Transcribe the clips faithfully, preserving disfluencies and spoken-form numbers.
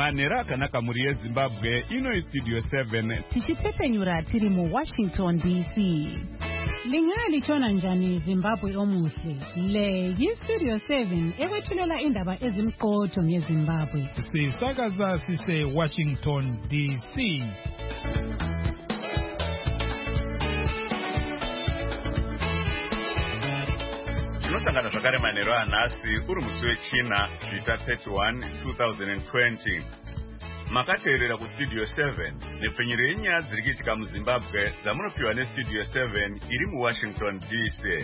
manhero akanaka muri yezimbabwe. Ino studio seven tichitepenyura tiri mu Washington D C. Lingalichona njani Zimbabwe omuhle. Le yi-Studio seven ekwethulela indaba ezimqotho ngeZimbabwe. Sisakaza sise Washington D C. Tinosangana zvakare manhero anhasi uri musi wechina zvita thirty-one twenty twenty. Makateerera kustudio seven nepfenyuro yenyaya dziri kuitika muZimbabwe dzamunopiwa nestudio seven iri muWashington D C.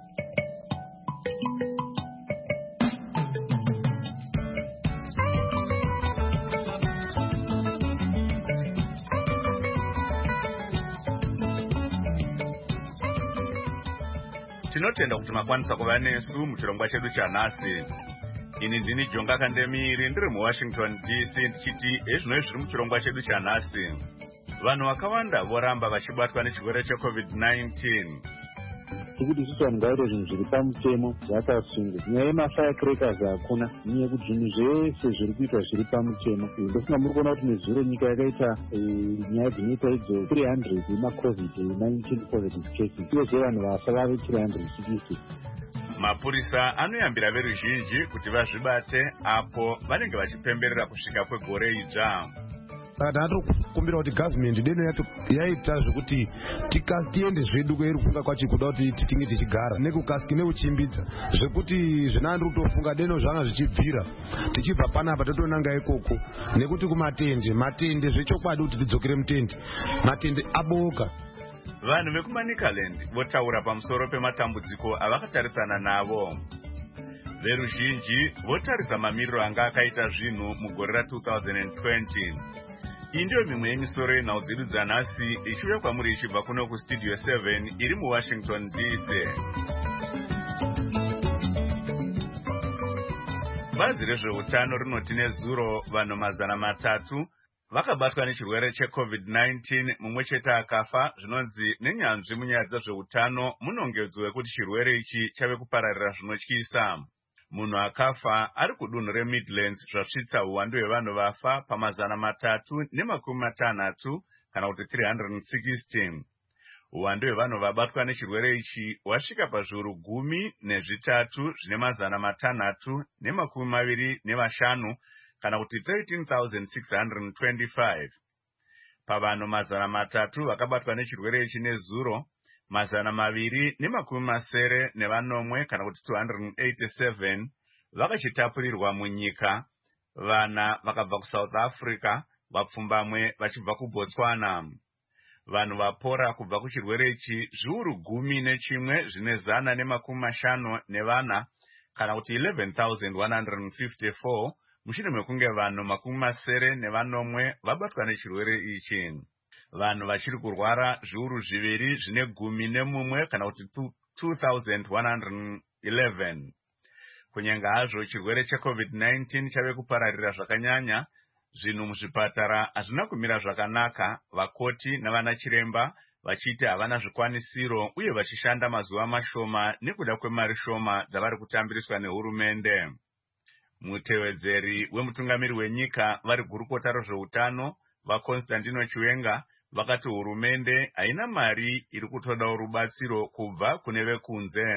Tinotenda kuti makwanisa kuva nesu muchirongwa chedu chanhasi. Ini ndini Jonga Kandemiri ndiri muWashington D C ndichiti ezvino zviri muchirongwa chedu chanhasi. Vanhu vakawanda voramba vachibatwa nechirwere checovid nineteen. Tikuti isusu vanhu ngaite zvinhu zviri pamutemo zvakasungwa. Nyaya yemafirecrackers hakuna. Nyaya yekuti zvinhu zvese zviri kuitwa zviri pamutemo. Ndofunga muri kuona kuti nezuro nyika yakaita nyaya dzinoita idzo three hundred yemacovid nineteen positive cases. Uyezve vanhu vafa vave three hundred sixty. Mapurisa anoyambira veruzhinji kuti vazvibate apo vanenge vachipemberera kusvika kwegore idzva. Tatokumbira kuti government deno yaita zvekuti tiende zvedu kwairi kufunga kwachi kuda kuti tinge tichigara nekukasiki neuchimbidza zvekuti zvinandiri kutofunga deno zvanga zvichibvira tichibva panapa totonanga ikoko nekuti kumatende matende zvechokwadi kuti tidzokere mutende matende aboka. Vanhu vekumaNicaland votaura pamusoro pematambudziko avakatarisana navo. Veruzhinji votaridza mamiriro anga akaita zvinhu mugore ra-twenty twenty. Iyi ndiyo mimwe yemisoro yenhau dzedu dzanhasi ichiuya kwamuri ichibva kuno kustudio seven iri muWashington D C. Bazi rezveutano rinoti nezuro vanhu mazana matatu vakabatwa nechirwere checovid nineteen, mumwe chete akafa. Zvinonzi nenyanzvi munyaya dzezveutano munongedzo wekuti chirwere ichi chave kupararira zvinotyisa. Munhu akafa ari kudunhu reMidlands zvasvitsa uwandu hwevanhu vafa pamazana matatu nemakumi matanhatu kana kuti three hundred sixty. Uwandu hwevanhu vabatwa nechirwere ichi wasvika pazviuru gumi nezvitatu zvine mazana matanhatu nemakumi maviri nevashanu kana kuti thirteen thousand six hundred twenty-five. Pavanhu mazana matatu vakabatwa nechirwere ichi nezuro, mazana maviri nemakumi masere nevanomwe kana kuti two hundred eighty-seven vakachitapurirwa munyika. Vana vakabva kuSouth Africa, vapfumbamwe vachibva kuBotswana. Vanhu vapora kubva kuchirwere ichi zviuru gumi nechimwe zvine zana nemakumi mashanu nevana kana kuti eleven thousand one hundred fifty-four mushure mekunge vanhu makumi masere nevanomwe vabatwa nechirwere ichi. Vanhu vachiri kurwara zviuru zviviri zvine gumi nemumwe kana kuti two thousand one hundred eleven. Kunyenga hazvo chirwere checovid nineteen chave kupararira zvakanyanya, zvinhu muzvipatara hazvina kumira zvakanaka, vakoti navana chiremba vachiti havana zvikwanisiro uye vachishanda mazuva mashoma nekuda kwemari shoma dzavari kutambiriswa nehurumende. Mutevedzeri wemutungamiri wenyika vari gurukota rezveutano vaConstantino Chiwenga vakati hurumende haina mari iri kutodawo rubatsiro kubva kune vekunze.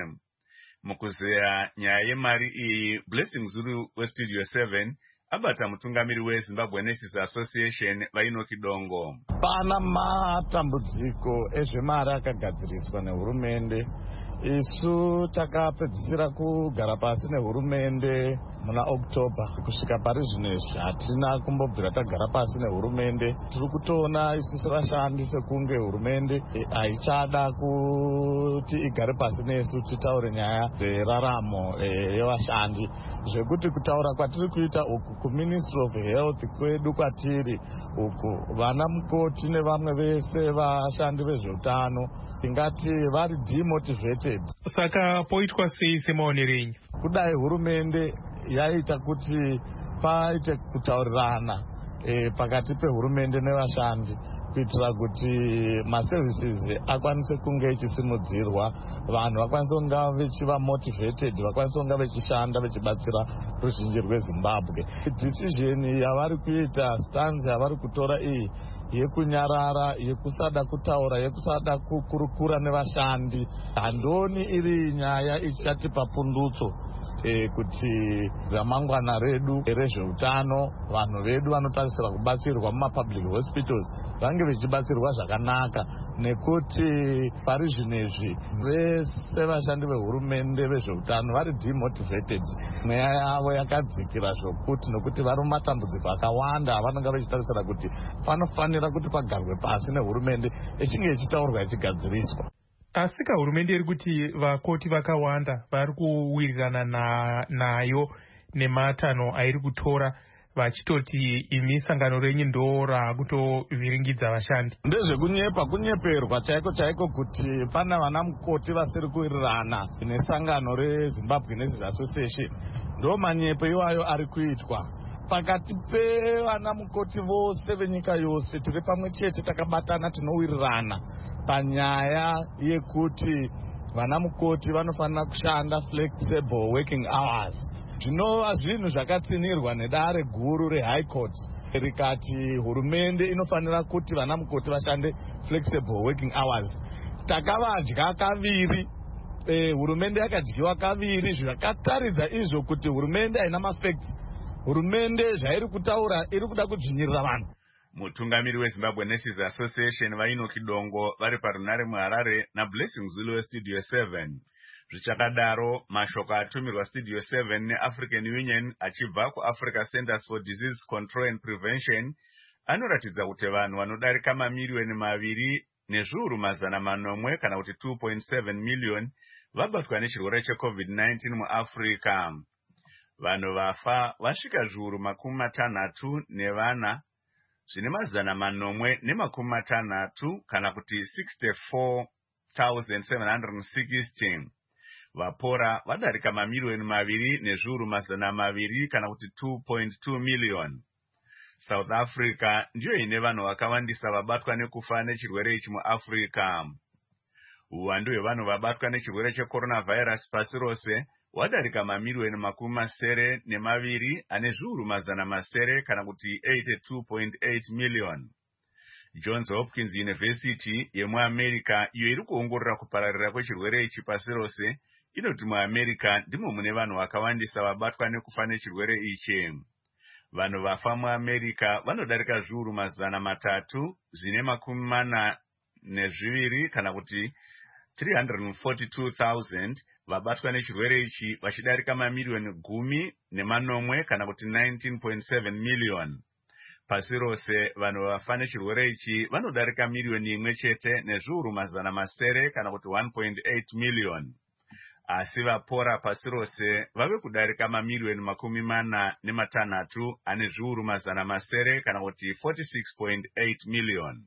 Mukuzeya nyaya yemari iyi, Blessing Zulu westudio seven abata mutungamiri weZimbabwe Nurses Association Vainoki Dongo. Pana matambudziko ezvemari akagadziriswa nehurumende. Isu takapedzisira kugara pasi nehurumende muna October kusvika pari zvino izvi hatina kumbobvira tagara pasi nehurumende. Tiri kutoona isusu vashandi sekunge hurumende haichada kuti igare pasi nesu titaure nyaya dzeraramo yevashandi. Zvekuti kutaura kwatiri kuita uku kuMinistry of Health kwedu kwatiri uku, vana mukoti nevamwe vese vashandi vezveutano ingati vari demotivated. Saka poitwa sei semaonero enyu? Kudai hurumende yaita kuti paite kutaurirana e, pakati pehurumende nevashandi, kuitira kuti maservices akwanise kunge echisimudzirwa, vanhu vakwanise kunga vechiva motivated, vakwanise kunga vechishanda vechibatsira ruzhinji rweZimbabwe. Decision yavari kuita, stance yavari kutora iyi yekunyarara, yekusada kutaura, yekusada kukurukura nevashandi, handoni iri nyaya ichatipa pundutso E, kuti ramangwana redu rezveutano, vanhu vedu vanotarisira kubatsirwa mumapublic hospitals vange vechibatsirwa zvakanaka, nekuti pari zvinezvi vese vashandi vehurumende vezveutano vari demotivated, mweya yavo yakadzikira zvokuti, nokuti vari mumatambudziko akawanda avanenge vachitarisira kuti panofanira kuti pagarwe pasi nehurumende ichinge ichitaurwa ichigadziriswa. Asika hurumende iri kuti vakoti vakawanda vari kuwirirana na, nayo nematanho airi kutora vachitoti imi sangano renyu ndo rakutovhiringidza vashandi. Ndezvekunyepa, kunyeperwa chaiko chaiko kuti pana vana mukoti vasiri kuwirirana nesangano reZimbabwe Nurses Association. Ndo manyepo iwayo ari kuitwa pakati pevana mukoti vose venyika yose. Tiri pamwe chete takabatana, tinowirirana panyaya yekuti vana mukoti vanofanira kushanda flexible working hours. Zvinova zvinhu zvakatsinirwa nedare guru reHigh Court rikati hurumende inofanira kuti vana mukoti vashande flexible working hours. Takavadya kaviri, eh, hurumende yakadyiwa kaviri, zvakataridza izvo kuti hurumende haina mafacts. Hurumende zvairi kutaura iri kuda kudzvinyirira vanhu. Mutungamiri weZimbabwe Nurses Association Vaino Kidongo vari parunare muHarare naBlessing Zulu weStudio seven. Zvichakadaro, mashoko atumirwa Studio seven neAfrican Union achibva kuAfrica Centers for Disease Control and Prevention anoratidza kuti vanhu vanodarika mamiliyoni maviri nezviuru mazana manomwe kana kuti two point seven million vabatwa nechirwere cheCovid nineteen muAfrica. Vanhu vafa vasvika zviuru makumi matanhatu nevana zvine mazana manomwe nemakumi matanhatu kana kuti sixty-four thousand seven hundred sixty. Vapora vadarika mamiliyoni maviri nezviuru mazana maviri kana kuti two point two million. South Africa ndiyo ine vanhu vakawandisa vabatwa nekufa nechirwere ichi muAfrica. Uwandu hwevanhu vabatwa nechirwere checoronavirus pasi rose wadarika mamiliyoni makumi masere nemaviri ane zviuru mazana masere kana kuti eighty-two point eight million. Johns Hopkins University yemuAmerica iyo iri kuongorora kupararira kwechirwere ichi pasi rose inoti muAmerica ndimo mune vanhu vakawandisa vabatwa nekufa nechirwere ichi. Vanhu vafa muAmerica vanodarika zviuru mazana matatu zvine makumi mana nezviviri kana kuti three hundred forty-two thousand vabatwa nechirwere ichi vachidarika mamiliyoni gumi nemanomwe kana kuti nineteen point seven million. Pasi rose vanhu vafa nechirwere ichi vanodarika miliyoni imwe chete nezviuru mazana masere kana kuti one point eight million. Asi vapora pasi rose vave kudarika mamiliyoni makumi mana nematanhatu ane zviuru mazana masere kana kuti forty-six point eight million.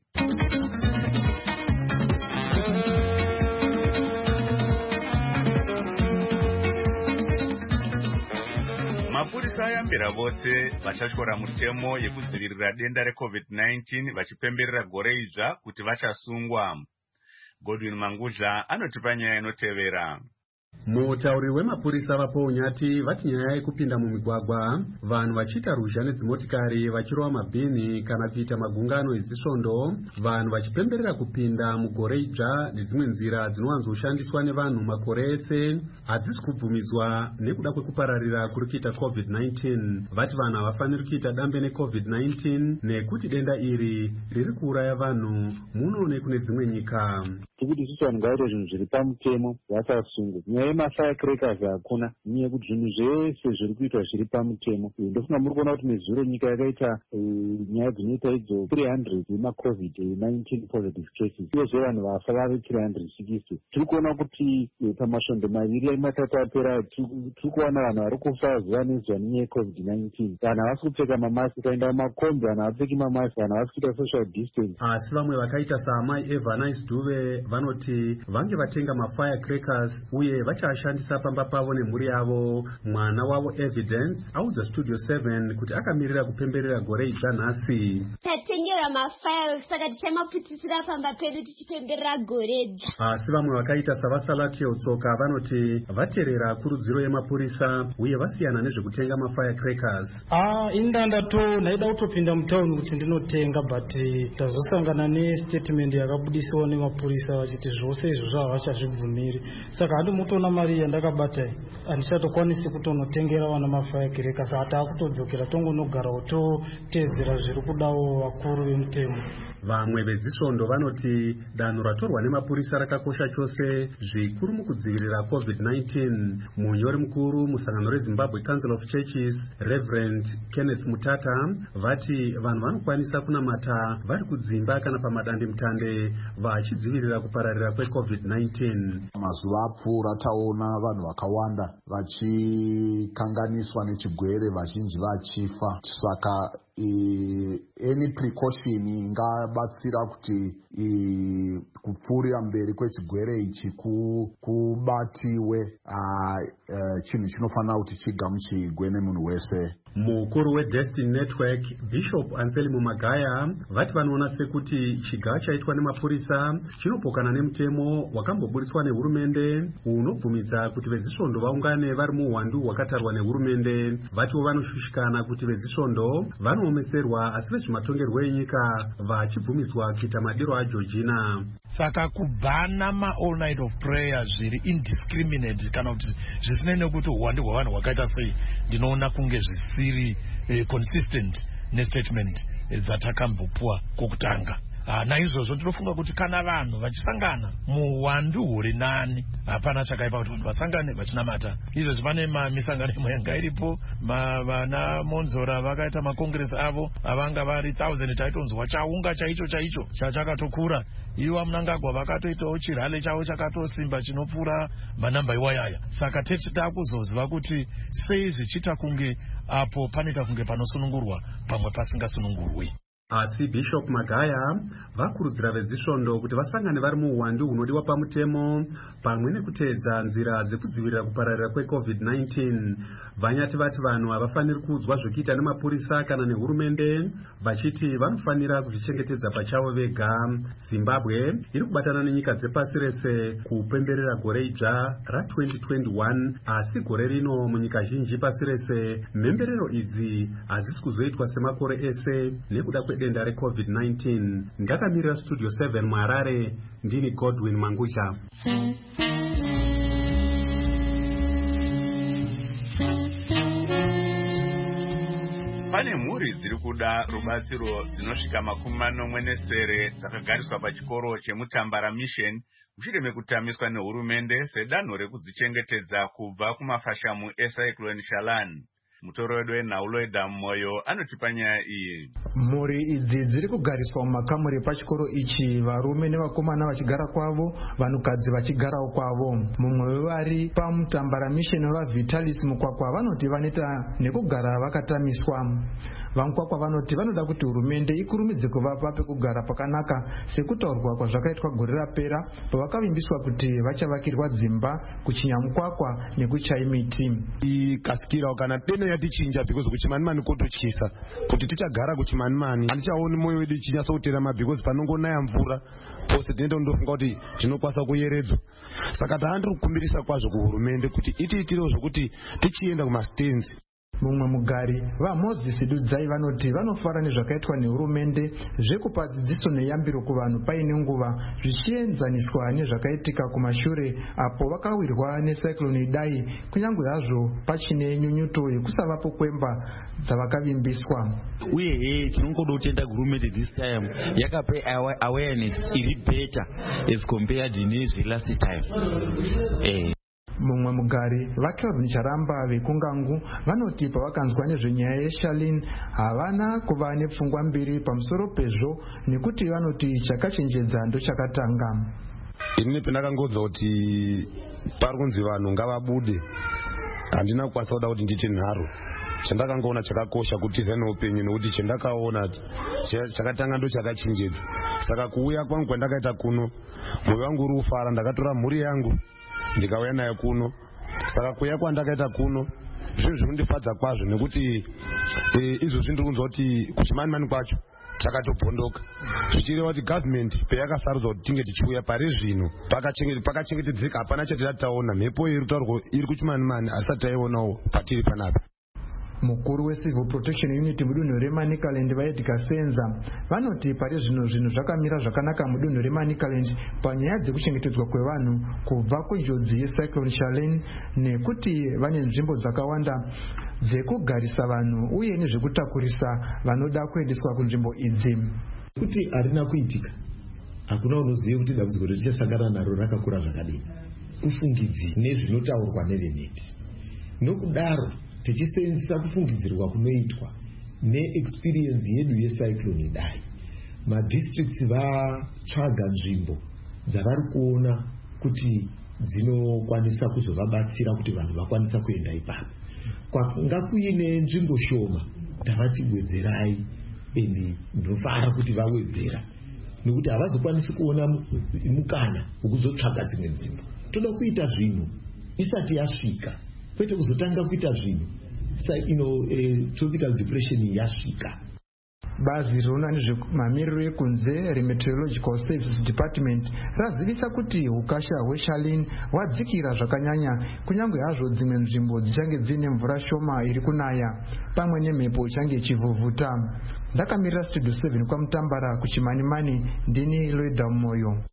Mapurisa ayambira vose vachatyora mutemo yekudzivirira denda reCovid nineteen vachipemberera gore idzva kuti vachasungwa. Godwin Mangudla anotipa nyaya inotevera. Mutauri wemapurisa vaPonyati vati nyaya yekupinda mumigwagwa vanhu vachiita ruzha nedzimotikari vachirova mabhini kana kuita magungano edzisvondo, vanhu vachipemberera kupinda mugore idzva nedzimwe nzira dzinowanzoshandiswa nevanhu makore ese hadzisi kubvumidzwa nekuda kwekupararira kuri kuita COVID nineteen. Vati vanhu havafaniri kuita dambe neCovid nineteen nekuti denda iri riri kuuraya vanhu muno nekune dzimwe nyika. Tikuti isusu vanhu ngaite zvinhu zviri pamutemo vasasungwe. Nyaya yemafirecrackers hakuna, nyaya yekuti zvinhu zvese zviri kuitwa zviri pamutemo. Ndofunga muri kuona kuti nezuro nyika yakaita nyaya dzinoita idzo three hundred yemaCovid nineteen positive cases. Uyezve vanhu vafa vave three hundred sixty. Tiri kuona kuti pamasvondo maviri matatu apera tiri kuona vanhu vari kufa zuva nezuva nenyaya yeCovid nineteen. Vanhu havasi kupfeka mamasi, ukaenda mumakombi vanhu havapfeki mamasi, vanhu havasi kuita social distance. Asi vamwe vakaita saamai Eva Nice Duve vanoti vange vatenga mafirecrackers uye vachashandisa pamba pavo nemhuri yavo. Mwana wavo Evidence audza Studio seven kuti akamirira kupemberera gore idzva nhasi. Tatengera mafaili saka tichamaputisira pamba pedu tichipemberera gore idzva. Asi vamwe vakaita savasalatio tsoka vanoti vateerera kurudziro yemapurisa uye vasiyana nezvekutenga mafirecrackers. Ah, indanda to naida kutopinda mutauni kuti ndinotenga but tazosangana nestatement yakabudisiwa nemapurisa vachiti zvose izvo zvavachazvibvumiri. Saka handimutoona mari yandakabata handichatokwanisi kutonotengera vana mafirecrackers. Hatakutodzokera tongonogarawo toteedzera zviri kudawo vakuru vemutemo. Vamwe vezisvondo vanoti danho ratorwa nemapurisa rakakosha chose zvikuru mukudzivirira covid nineteen. Munyori mukuru musangano reZimbabwe Council of Churches Reverend Kenneth Mutata vati vanhu vanokwanisa kunamata vari kudzimba kana pamadandemutande vachidzivirira kupararira kwecovid nineteen. Mazuva apfuura taona vanhu vakawanda vachikanganiswa nechigwere vazhinji vachifa. Saka Uh, any precaution ingabatsira kuti uh, kupfuurira mberi kwechigwere ichi kubatiwe uh, uh, chinhu chinofanira kuti chigamuchirwe nemunhu wese. Mukuru weDestiny Network Bishop Anselmo Magaya vati vanoona sekuti chigaa chaitwa nemapurisa chinopokana nemutemo wakamboburitswa nehurumende unobvumidza kuti vezisvondo vaungane vari muhwandu hwakatarwa nehurumende. Vatiwo vanoshushikana kuti vezisvondo vanoomeserwa asi vezvematongerwo enyika vachibvumidzwa kuita madiro aJorgina. Saka kubhana ma all night of prayer zviri indiscriminate kana kuti zvisina nekuti uwandu hwavanhu hwakaita sei, ndinoona kunge zvisiri eh, consistent nestatement eh, dzatakambopuwa kokutanga. Ah, naizvozvo ndinofunga kuti kana vanhu vachisangana muwandu huri nani hapana chakaipa kuti vanhu vasangane vachinamata. Izvozvo pane misangano imwe yanga iripo, vana Monzora vakaita makongresi avo avanga vari thousand taitonzwa chaunga chaicho chaicho chachakatokura. Ivo Mnangagwa vakatoitawo chirhale chavo chakatosimba chinopfuura manamba iwayaya. Saka techida kuzoziva kuti sei zvichiita kunge apo panoita kunge panosunungurwa pamwe pasingasunungurwi. Asi Bishop Magaya vakurudzira vezisvondo kuti vasangane vari muhwandu hunodiwa pamutemo pamwe nekuteedza nzira dzekudzivirira kupararira kwecovid nineteen. Vanyati vati vanhu havafaniri kuudzwa zvokuita nemapurisa kana nehurumende, vachiti vanofanira kuzvichengetedza pachavo vega. Zimbabwe iri kubatana nenyika dzepasi rese kupemberera gore idzva ratwenty twenty-one, asi gore rino munyika zhinji pasi rese mhemberero idzi hadzisi kuzoitwa semakore ese nekuda kwedenda recovid nineteen. Ndakamirira Studio seven muHarare, ndini Godwin Mangusha. Pane mhuri dziri kuda rubatsiro dzinosvika makumi manomwe nesere dzakagariswa pachikoro chemutambara mission mushure mekutamiswa nehurumende sedanho rekudzichengetedza kubva kumafashamu eCyclone Shalan. Mutoro wedu wenhaulo edamu moyo anotipa nyaya iyi. Mhuri idzi dziri kugariswa mumakamuri pachikoro ichi, varume nevakomana vachigara kwavo, vanhukadzi vachigarawo kwavo. Mumwe wevari pamutambara mission vaVitalis Mukwakwa vanoti vanoita nekugara vakatamiswa. Vamukwakwa vanoti vanoda kuti hurumende ikurumidze kuvapa pekugara pakanaka sekutaurwa kwazvakaitwa gore rapera pavakavimbiswa kuti vachavakirwa dzimba kuChinyamukwakwa nekuChaimiti. Ikasikira kana deno yatichinja because kuchimanimani kototyisa kuti tichagara kuchimanimani handichaoni moyo wedu ichinyatsokuterama because panongonaya mvura pose tinoenda kundofunga kuti tinokwanisa kuyeredzwa. Saka taandiri kukumbirisa kwazvo kuhurumende kuti itiitirewo zvokuti tichienda kumastenzi. Mumwe mugari vaMoses Dudzai vanoti vanofara nezvakaitwa nehurumende zvekupa dzidziso neyambiro kuvanhu paine nguva zvichienzaniswa nezvakaitika kumashure apo vakawirwa neCyclone Idai, kunyange hazvo pachine nyunyuto yekusavapo kwemba dzavakavimbiswa. Uye he tinongoda kutenda hurumende this time yakape awareness iri better as compared nezvelast time. Eh. Mumwe mugari vaKelvin Charamba vekungangu vanoti pavakanzwa nezvenyaya yeShalin havana kuva nepfungwa mbiri pamusoro pezvo nekuti vanoti chakachenjedza ndochakatanga. Ini pendakangodza kuti pari kunzi vanhu ngavabude handina kukwanisa kuda kuti nditi nharo. Chandakangoona chakakosha kuti tize neupenyu nekuti chandakaona chakatanga ndo chakachenjedza. Saka kuuya kwangu kwandakaita kuno mwoyo wangu uri kufara, ndakatora mhuri yangu ndikauya naye kuno. Saka kuya kwandakaita kuno zvinhu zvinondifadza kwazvo nekuti izvozvi ndiri kunzwa kuti kuchimani mani kwacho takatobhondoka, zvichireva kuti gavhimenti payakasarudza kuti tinge tichiuya pari zvino pakachengetedzeka, hapana chatira taona. Mhepo iri kutaurwa iri kuchimani mani asati taionawo patiri panapa. Mukuru weCivil Protection Unit mudunhu reManicaland vaEdgar Senza vanoti pari zvino zvinhu zvakamira zvakanaka mudunhu reManicaland panyaya dzekuchengetedzwa kwevanhu kubva kunjodzi yeCyclone Charlene, nekuti vane nzvimbo dzakawanda dzekugarisa vanhu uye nezvekutakurisa vanoda kuendeswa kunzvimbo idzi. Kuti harina kuitika, hakuna unoziva kuti dambudziko richasangana naro rakakura zvakadini, kufungidzi nezvinotaurwa neveneti. Nokudaro tichisenzesa kufungidzirwa kunoitwa neexperience yedu yecyclone idai, madistricts vatsvaga nzvimbo dzavari kuona kuti dzinokwanisa kuzovabatsira kuti vanhu vakwanisa kuenda ipapo. Kwanga kuine nzvimbo shoma tavati wedzerai, endi ndinofara kuti vawedzera nekuti havazokwanisi kuona mukana wekuzotsvaga dzimwe nzvimbo. Toda kuita zvinhu isati yasvika, kwete kuzotanga kuita zvinhu sa ino eh, tropical depression yasvika. Bazi rinoona nezvemamiriro ekunze remeteorological services department razivisa kuti ukasha hweCharlene hwadzikira zvakanyanya, kunyange hazvo dzimwe nzvimbo dzichange dziine mvura shoma iri kunaya pamwe nemhepo ichange ichivhuvhuta. Ndakamirira studio seven kwaMutambara kuchimanimani, ndini Loida Moyo.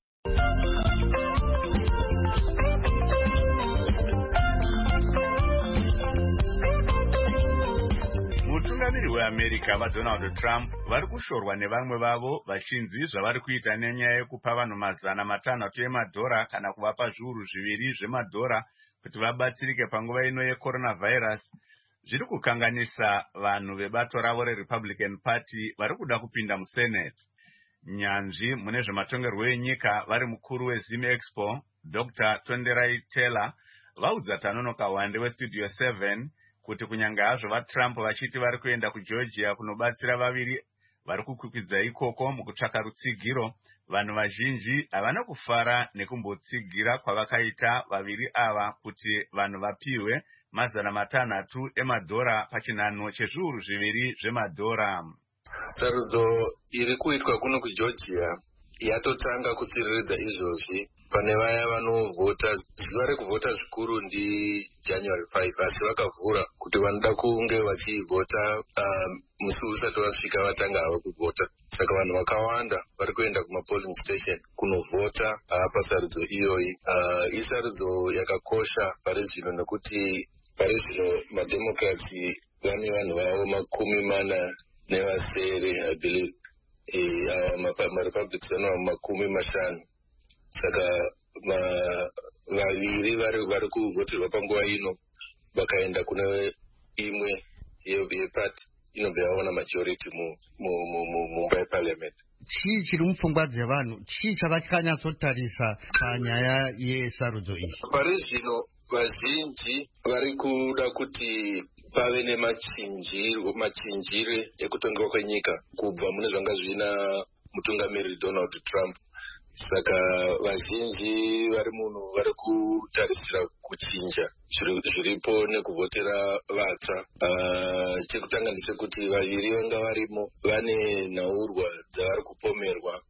Mutungamiri weAmerica vaDonald Trump vari kushorwa nevamwe vavo vachinzi zvavari kuita nenyaya yekupa vanhu mazana matanhatu emadhora kana kuvapa zviuru zviviri zvemadhora kuti vabatsirike panguva ino yecoronavirus zviri kukanganisa vanhu vebato ravo reRepublican Party vari kuda kupinda muSenate. Nyanzvi mune zvematongerwo enyika vari mukuru weZim Expo Doctor Tonderai Taylor vaudza Tanonoka Wande weStudio seven kuti kunyange hazvo vaTrump vachiti vari kuenda kuGeorgia kunobatsira vaviri vari kukwikwidzwa ikoko mukutsvaka rutsigiro, vanhu vazhinji havana kufara nekumbotsigira kwavakaita vaviri ava kuti vanhu vapiwe mazana matanhatu emadhora pachinhanho chezviuru zviviri zvemadhora. Sarudzo iri kuitwa kuno kuGeorgia yatotanga kusiriridza izvozvi pane vaya vanovhota. Zuva rekuvhota zvikuru ndi January fifth, asi vakavhura kuti vanoda kunge vachivhota uh, musi usati wasvika vatanga havo kuvhota. Saka vanhu vakawanda vari kuenda kumapolling station kunovhota uh, pasarudzo iyoyi. Uh, isarudzo yakakosha pari zvino nekuti pari zvino mademokrasi vane vanhu vavo makumi mana nevasere, I believe. E, uh, marepublics vanova makumi mashanu. Saka vaviri vari vari kuvhoterwa panguva ino vakaenda kune imwe yepati inobva yaona majority mumba yeparliament. Chii chiri mupfungwa dzevanhu? Chii chavakanyatsotarisa panyaya yesarudzo iyi? Pari zvino vazhinji vari kuda kuti pave nemachinjire ekutongerwa kwenyika kubva mune zvanga zvina mutungamiri Donald Trump. Saka vazhinji vari munhu vari kutarisira kuchinja zviripo nekuvhotera vatsva. Uh, chekutanga ndechekuti vaviri vanga varimo vane nhaurwa dzavari kupomerwa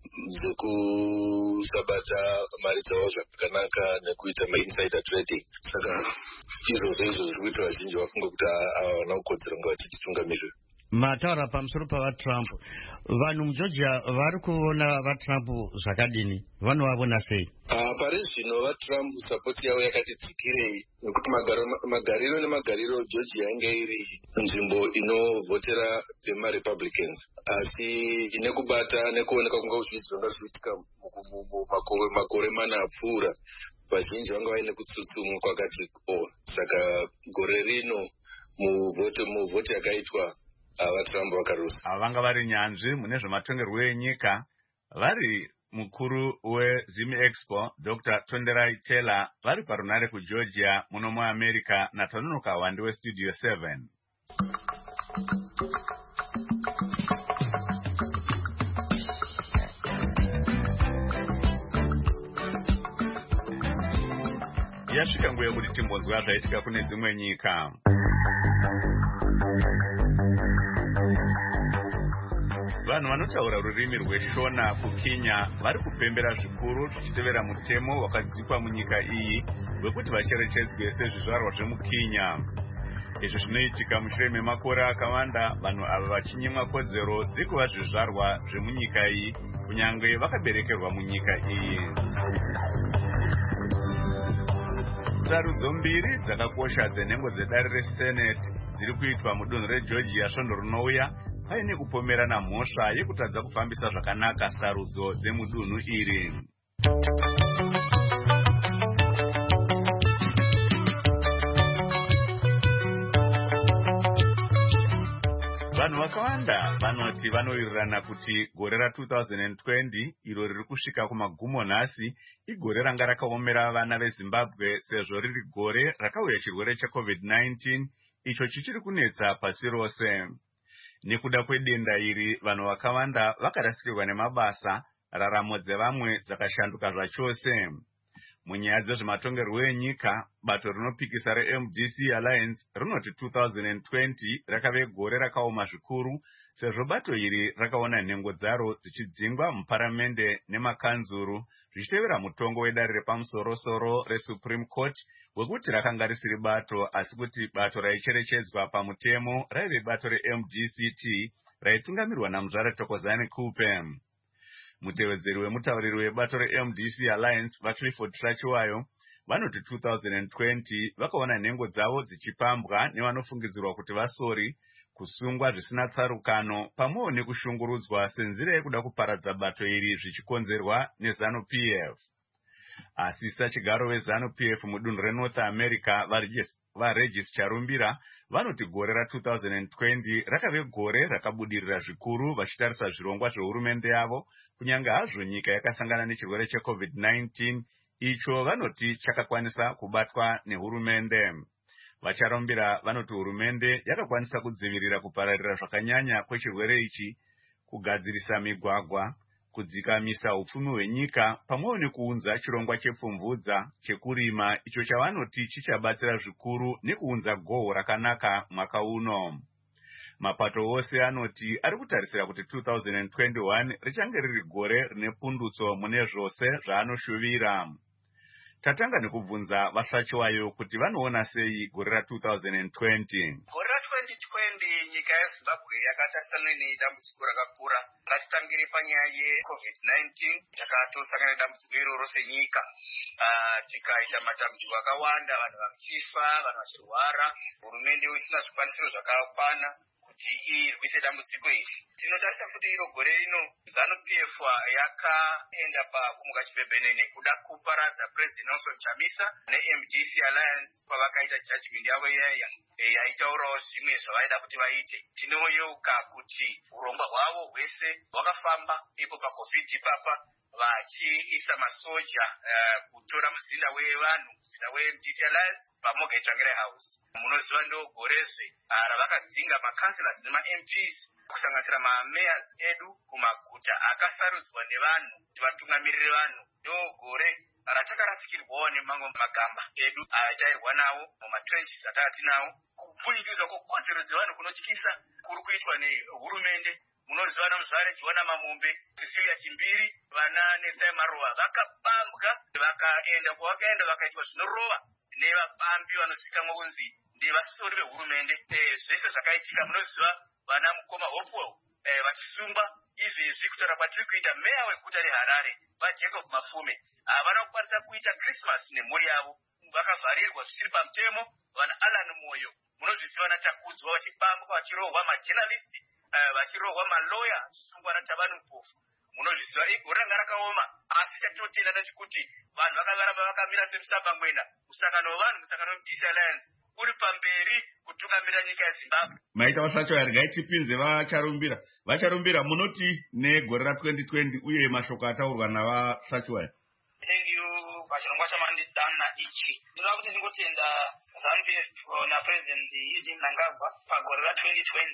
dzekusabata mari dzavo zvakanaka nekuita mainsider trading. Saka izvozvo izvo zviri kuita vazhinji vafunga kuti havana kukodzera kunge vachititungamirira. Mataura pamusoro pavaTrump, vanhu muGeorgia vari kuona vaTrump zvakadini? Vanovavona sei? Uh, pari zvino vaTrump sapoti yavo yakati dzikirei nekuti magariro nemagariro Georgia yange iri nzvimbo inovhotera vemaRepublicans, asi nekubata nekuoneka kunga zvizvonga zviitika makore mana apfuura vazhinji vanga vaine kutsutsumwa kwakati o. Saka gore rino muvhoti muvhoti yakaitwa vaTrump vakarusa. Ava vanga vari nyanzvi mune zvematongerwo enyika vari mukuru weZim Expo Doctor Tonderai Taylor vari parunare kuGeorgia muno muAmerica naTanonoka Wande weStudio seven. yasvika nguva yekuti timbonzwa zvaitika kune dzimwe nyika. Vanhu vanotaura rurimi rweshona kuKenya vari kupembera zvikuru zvichitevera mutemo wakadzikwa munyika iyi wekuti vacherechedzwe sezvizvarwa zvemuKenya. Izvi zvinoitika mushure memakore akawanda vanhu ava vachinyimwa kodzero dzekuva zvizvarwa zvemunyika iyi kunyange vakaberekerwa munyika iyi. Sarudzo mbiri dzakakosha dzenhengo dzedare resenate dziri kuitwa mudunhu reGeorgia svondo rinouya paine kupomerana mhosva yekutadza kufambisa zvakanaka sarudzo dzemudunhu iri. Vanhu vakawanda vanoti vanowirirana kuti gore ra two thousand twenty iro riri kusvika kumagumo nhasi igore ranga rakaomera vana veZimbabwe sezvo riri gore rakauya chirwere checovid nineteen icho chichiri kunetsa pasi rose. Nekuda kwedenda iri vanhu vakawanda vakarasikirwa nemabasa, raramo dzevamwe dzakashanduka zvachose. Munyaya dzezvematongerwo enyika, bato rinopikisa reM D C Alliance rinoti two thousand twenty rakave gore rakaoma zvikuru sezvo bato iri rakaona nhengo dzaro dzichidzingwa muparamende nemakanzuru zvichitevera mutongo wedare repamusoro-soro reSupreme Court wekuti rakanga risiri bato asi kuti bato raicherechedzwa pamutemo raive bato reM D C T raitungamirirwa naMuzvare Thokozani Kupe. Mutevedzeri wemutauriri webato reM D C Alliance vaClifford Trachiwayo vanoti two thousand twenty vakaona nhengo dzavo dzichipambwa nevanofungidzirwa kuti vasori, kusungwa zvisina tsarukano pamwewo nekushungurudzwa senzira yekuda kuparadza bato iri zvichikonzerwa neZanu-P F. Asi sachigaro weZanu-P F mudunhu reNorth America vaRegis Charumbira vanoti gore ra two thousand twenty rakave gore rakabudirira zvikuru vachitarisa zvirongwa zvehurumende yavo kunyange hazvo nyika yakasangana nechirwere checovid nineteen icho vanoti chakakwanisa kubatwa nehurumende. Vacharumbira vanoti hurumende yakakwanisa kudzivirira kupararira zvakanyanya kwechirwere ichi, kugadzirisa migwagwa, kudzikamisa upfumi hwenyika pamwewo nekuunza chirongwa chepfumvudza chekurima icho chavanoti chichabatsira zvikuru nekuunza goho rakanaka mwaka uno. Mapato ose anoti ari kutarisira kuti two thousand twenty-one richange riri gore rine pundutso mune zvose zvaanoshuvira. Tatanga nekubvunza vaSachiwayo kuti vanoona sei gore ra two thousand twenty. Gore ra twenty twenty nyika yeZimbabwe yakatarisana nedambudziko rakakura. Ngatitangire panyaya yecovid nineteen takatosangana nedambudziko iroro senyika. Uh, tikaita matambudziko akawanda, vanhu vachifa, vanhu vachirwara, hurumende isina zvikwanisiro zvakakwana kuti irwise dambudziko iri. Tinotarisa futi iro gore rino ZANU-P F yakaenda pakumuka chipembenene kuda kuparadza President Nelson Chamisa neM D C Alliance pavakaita judgment yavo iyaya yaitaurawo zvimwe zvavaida kuti vaite. Tinoyeuka kuti urongwa hwavo hwese hwakafamba ipo pacovid ipapa vachiisa masoja uh, kutora muzinda wevanhu muzinda weM D C Alliance paMorgan Tsvangirai House. Munoziva ndo gorezve uh, ravakadzinga makanselas nemaM Ps kusanganisira mamayors edu kumaguta akasarudzwa nevanhu kuti vatungamirire vanhu. Ndo gore ratakarasikirwawo nemamwe magamba edu atairwa nawo mumatrenches atanga tinawo. Kupfunyikizwa kwekodzero dzevanhu kunotyisa kuri kuitwa nehurumende. Munoziva naMuzvare Joana Mamombe, Cecilia Chimbiri, vana Netsai Maruva vakapambwa vakaenda kwavakaenda vakaitwa zvinorova nevapambi vanosikamwa kunzi ndevasori vehurumende. Eh, zvese zvakaitika munoziva vana Mukoma Hopewell eh, vachisungwa izvezvi kutaura kwatiri kuita meya weguta reHarare vaJacob Mafume havana kukwanisa kuita Christmas nemhuri yavo, vakavharirwa zvisiri pamutemo. Vana Alan Moyo munozviziva natakudzwa vachipambwa vachirohwa majenalisti uh, vachirohwa maloya sungwa naTabani Mpofu. Munozviziva igore ranga rakaoma asi chatotenda ndechikuti vanhu vakavaramba vakamira semusambangwena. Musangano wevanhu, musangano weM D C Alliance uri pamberi kutungamirira nyika yeZimbabwe. Maita vaSachiwayo regai tipinze vaCharumbira. VaCharumbira munoti negore ra twenty twenty uye mashoko ataurwa navaSachiwayo. Thank you pachirongwa chamandidana ichi. Ndinoda kuti ndingotenda ZANU-P F naPresident Eugene Mnangagwa pagore ra twenty twenty.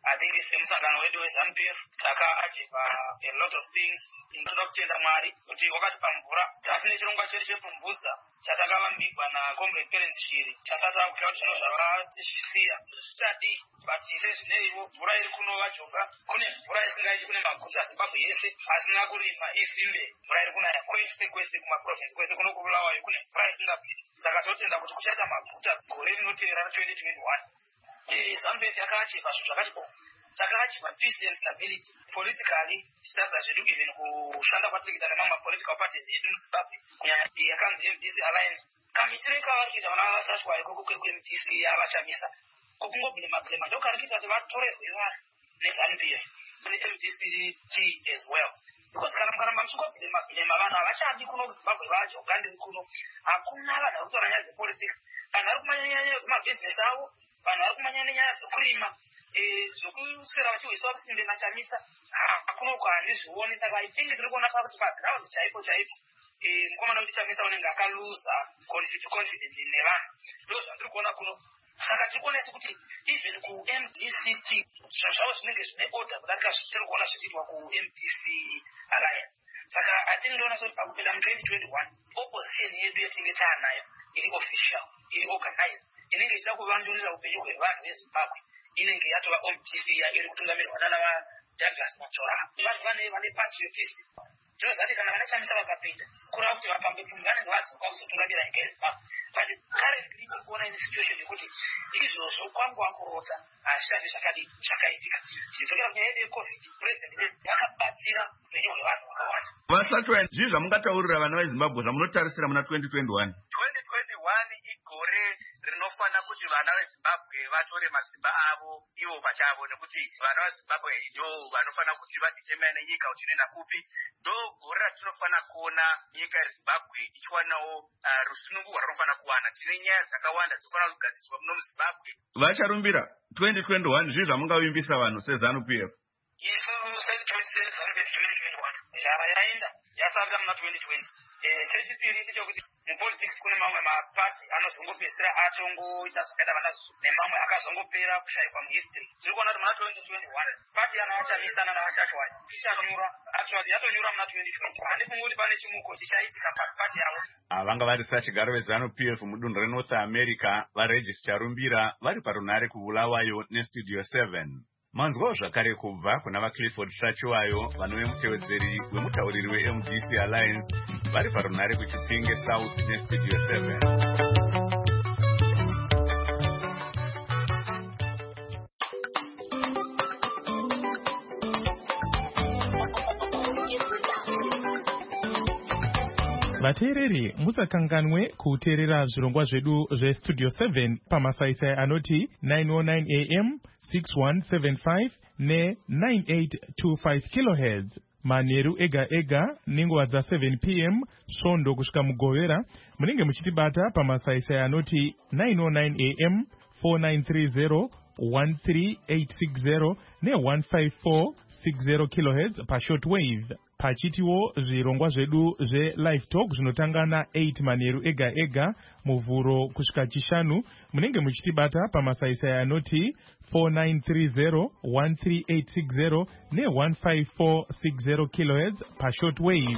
I think semusangano wedu weZANU-P F takaachiva a lot of things. Ndinoda kutenda Mwari kuti wakatipa mvura. Tasine chirongwa chedu chepfumvudza chatakavambigwa naComrade Terence Shiri chasati akubhuya kuti zvino zvakatisiya zvichadi, but ise zvineivo mvura iri kunova joka. Kune mvura isingaiti kune maguta Zimbabwe yese asina kurima isimbe. Mvura iri kunaya kwese kwese kumaprovinsi kwese kuno kubulawayo kune mvura isingapindi. Saka totenda kuti kuchaita maguta gore rinotevera twenty twenty-one. Eh, ZANU-P F yakaachiva zvinhu zvakati bo. Takaachiva peace and stability. Politically, tichitadza zvedu even kushanda kwatirikuita nemamwe political parties edu muZimbabwe kunyanya yakanzi M D C Alliance. Kamitire kavari kuita vana vasashwa ikoko kwe-M D C yavachamisa. Kokungobhulema-bhulema ndokari kuita kuti vatorerwe vanhu neZANU-P F ne-M D C T as well. Because kana mukaramba muchingobhulema-bhulema vanhu havachadi kuno kuZimbabwe vacho ugandiri kuno. Hakuna vanhu vari kutora nyaya dzepolitics. Vanhu vari kumanya nyaya dzemabhizinesi avo, vanhu vari kumanya nenyaya dzekurima. Zvokuswera vachiwiswa kusimbe machamisa hakuna uko handizvioni. Saka I think tiri kuona pakuti paziraundi chaipo chaipo mukomana kuti chamisa unenge akaluza confidence nevanhu. Ndo zvandiri kuona kuno. Saka tiri kuona kuti even ku-M D C T zvinhu zvavo zvinenge zvine order kudarika tiri kuona zvichiitwa ku-M D C Alliance. Saka I think ndoona kuti pakupinda mu-twenty twenty-one opposition yedu yetinge taanayo iri official, iri organized, inenge ichida kuvandurira upenyu hwevanhu veZimbabwe. Inenge yatova O M D C iri kutungamirwa nana Douglas Machora. Vanhu vane vane patriotism. Ndinozati kana vana chamisa vakapinda kurava kuti vapambe pfumi vanenge vadzoka kuzotungamira nyika yeZimbabwe. But currently tiri kuona ine situation yekuti izvozvo kwangu wakurota hazvisati zvakadi zvakaitika. Tichidzoka kunyaya yedu yeCovid, president vakabatsira upenyu hwevanhu vakawanda. Vasatwa zvii zvamungataurira vana veZimbabwe zvamunotarisira muna twenty twenty-one? twenty twenty-one igore rinofana kuti vana veZimbabwe vatore masimba avo ivo pachavo, nekuti vana veZimbabwe ndo vanofana kuti vatitemene nyika kuti inoenda kupi. Ndo gore ratinofana kuona nyika yeZimbabwe ichiwanawo rusununguko rwatinofana kuwana. Tine nyaya dzakawanda dzinofana kugadziswa muno muZimbabwe. Vacharumbira twenty twenty-one zvii zvamungavimbisa vanhu seZANU-P F? Isu seZANU-P F twenty twenty-one zvava yaenda yasarira muna twenty twenty. Chechipiri ndechekuti mupolitics kune mamwe mapasi anozongopedzisira atongoita zvakaita vanazvo nemamwe akazongopera kushayikwa muhistory. Tiri kuona kuti muna twenty twenty-one pati yana vachamisana navashashwani ichanyura, actually yatonyura muna twenty twenty. Handifungi kuti pane chimuko chichaitika pati yavo. Vanga vari sachigaro veZANU-P F mudunhu reNorth America vaRegis Charumbira vari parunare kuBulawayo neStudio seven. Manzwawo zvakare kubva kuna vaClifford Shachiwayo vanove mutevedzeri wemutauriri weM D C Alliance vari parunare kuChipinge South neStudio seven. vateereri musakanganwe kuteerera zvirongwa zvedu zveStudio seven pamasaisai anoti nine oh nine A M, six one seven five ne nine eight two five kilohertz manheru ega ega nenguva dza seven P M svondo kusvika mugovera. Munenge muchitibata pamasaisai anoti nine oh nine A M, four nine three zero, one three eight six zero ne one five four six zero kilohertz pashortwave. Pachitiwo zvirongwa zvedu zve-live talk zvinotanga na eight manheru ega ega muvhuro kusvika chishanu. Munenge muchitibata pamasaisai anoti four nine three zero, one three eight six zero ne one five four six zero kilohertz pashortwave.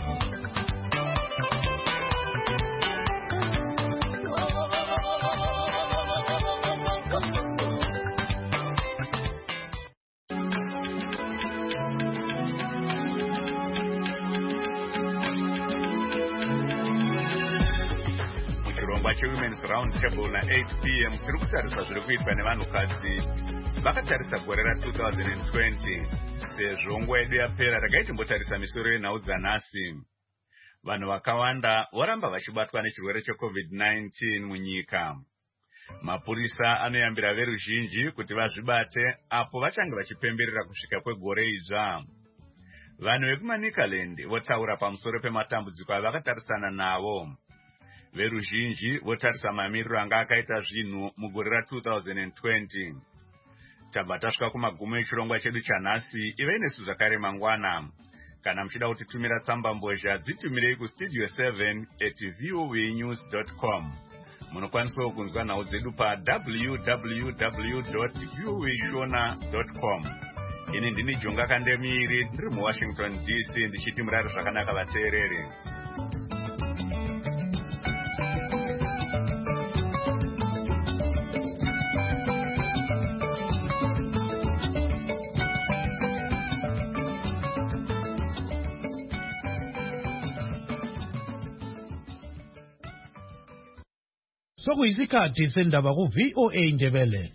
Women's Round Table na eight P M tiri kutarisa zviri kuitwa nevanhukadzi vakatarisa gore ra two thousand twenty. Sezvo nguva yedu yapera takaitimbotarisa misoro yenhau dzanhasi. Vanhu vakawanda voramba vachibatwa nechiRwere cheCovid nineteen munyika. Mapurisa anoyambira veruzhinji kuti vazvibate apo vachange vachipemberera kusvika kwegore idzva. Vanhu vekumaNicaland votaura pamusoro pematambudziko avakatarisana nawo. Veruzhinji votarisa mamiriro anga akaita zvinhu mugore ra two thousand twenty. Tabva tasvika kumagumo echirongwa chedu chanhasi. Ivei nesu zvakare mangwana. Kana muchida kutitumira tsamba mbozha dzitumirei kustudio seven at voanews dot com. Munokwanisawo kunzwa nhau dzedu pa w w w dot viewishona dot com. Ini ndini Jonga Kandemiri ndiri muWashington D C ndichiti murari zvakanaka vateereri. Sokuyisikhathi sendaba ku V O A Ndebele.